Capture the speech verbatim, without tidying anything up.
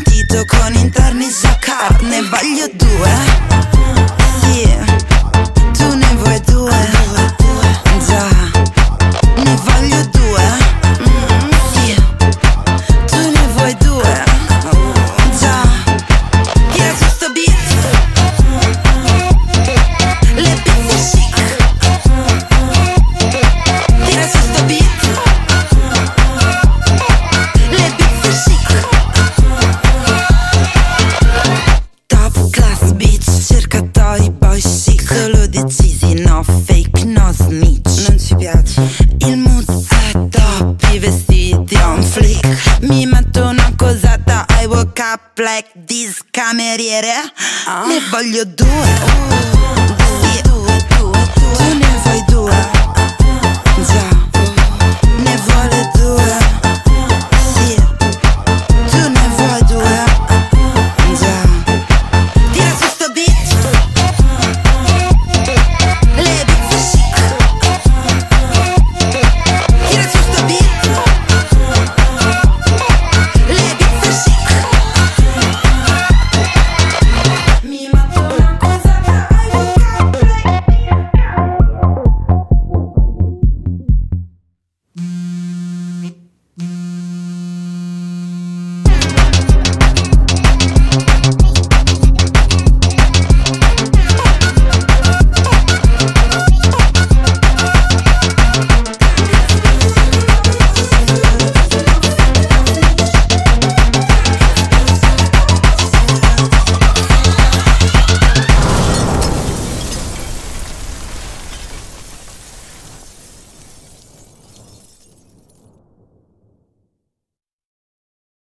vestito con interni jacquard. Ne voglio due, sì, tu ne vuoi due, già, ne voglio due, mm, sì, tu ne vuoi due, già. Tira su sto beat, le pizze chic. Tira su sto beat, le pizze chic. Top class bitch, cerca toy boy chic. Solo decisi, no fake, no snitch. Non ci piace. Il mood è top, i vestiti on flick. Mi metto una cosetta, I woke up like this, cameriere. Ne voglio due.